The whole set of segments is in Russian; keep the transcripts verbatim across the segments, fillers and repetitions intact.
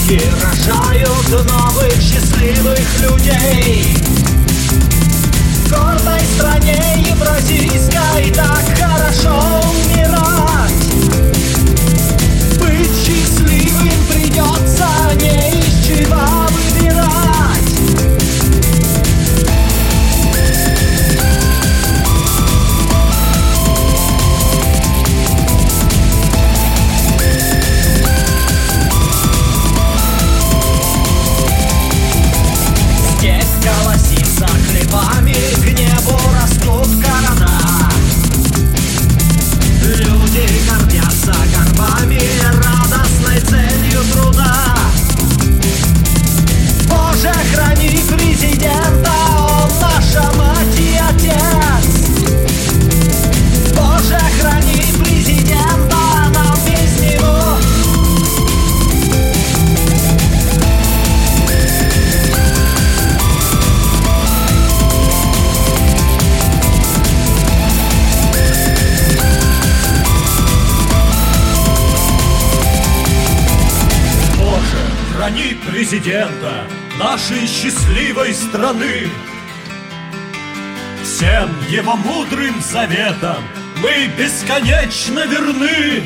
И рожают новых счастливых людей. В гордой стране евразийской так хорошо умирать. Быть счастливым придется, не из чего выбирать. Степь колосится хлебами, к небу растут города. Люди гордятся горбами, радостной целью труда. Боже, храни президента, он наша мать и отец. Боже, храни президента, нам без него. Храни президента нашей счастливой страны. Всем его мудрым заветам мы бесконечно верны.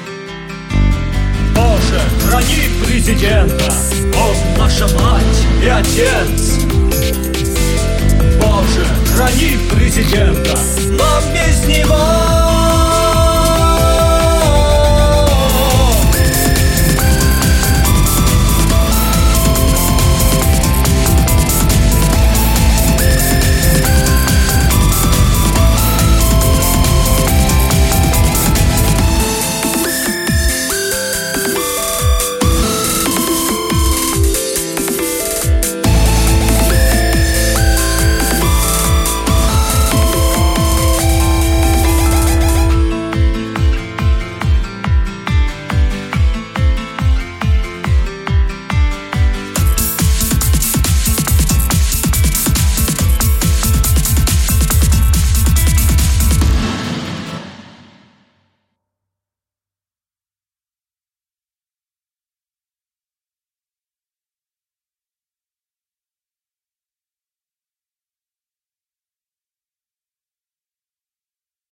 Боже, храни президента, он наша мать и отец. Боже, храни президента, Нам без него